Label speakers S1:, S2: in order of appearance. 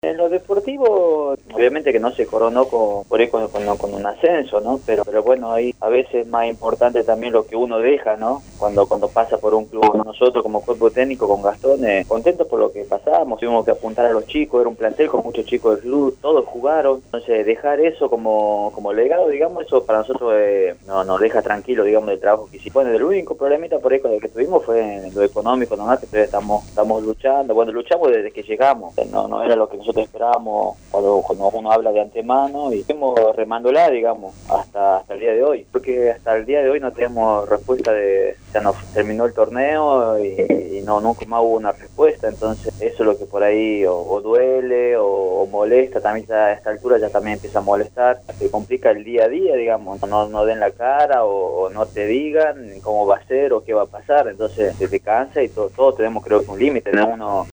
S1: En lo deportivo, obviamente que no se coronó por ahí con un ascenso, ¿no? Pero bueno, ahí a veces es más importante también lo que uno deja, ¿no? Cuando pasa por un club. Nosotros como cuerpo técnico con Gastón, contentos por lo que pasamos, tuvimos que apuntar a los chicos, era un plantel con muchos chicos del club, todos jugaron, entonces dejar eso como legado, digamos, eso para nosotros nos deja tranquilo, digamos, del trabajo que hicimos. Bueno, el único problemita por ahí con el que tuvimos fue en lo económico, ¿no? Que todavía estamos luchando, bueno, luchamos desde que llegamos, no era lo que nosotros esperábamos cuando uno habla de antemano, y fuimos remándola, digamos, hasta el día de hoy, porque hasta el día de hoy no tenemos respuesta ya nos terminó el torneo y nunca más hubo una respuesta. Entonces eso es lo que por ahí o duele o molesta, también a esta altura ya también empieza a molestar, se complica el día a día, digamos, no den la cara o no te digan cómo va a ser o qué va a pasar, entonces se te cansa y todos tenemos, creo que un límite, ¿no? Uno